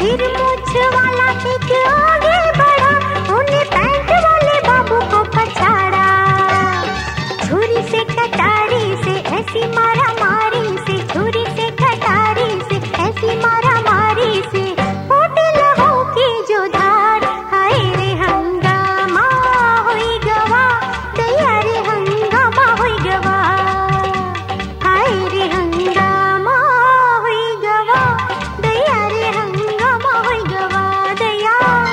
फिर मुझ वाला एक आगे बढ़ा, उन्हें पैंट वाले बाबू को पछाड़ा। छुरी से कटारी से ऐसी मारा मारी से, छुरी से कटारी से ऐसी मारा मारी से, फूटे लहू की जो धार। हाय रे हंगामा हुई गवा, दया रे हंगामा हुई गवा। हाय रे हंगामा हुई गवा, दया रे हंगामा हुई गवा, दया।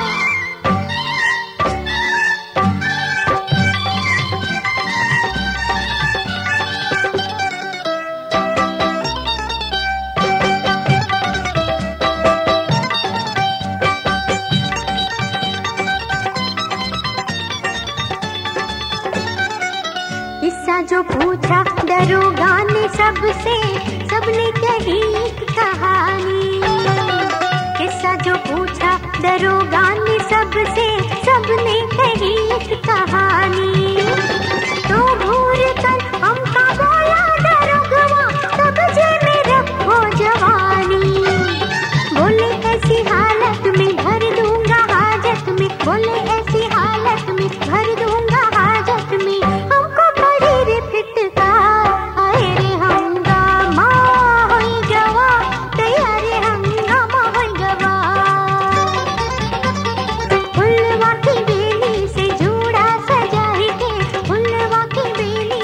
किस्सा जो पूछा दरोगा ने सबसे, सबने कही एक कहानी। किस्सा जो पूछा दरोगा ने सबसे, सबने कही एक कहानी। तो घूर कर हमका बोला दरोगवा, तब जे में रखो जवानी। बोले ऐसी हालत में भर दूंगा हाजत में, बोले ऐसी हालत में भर दूंगा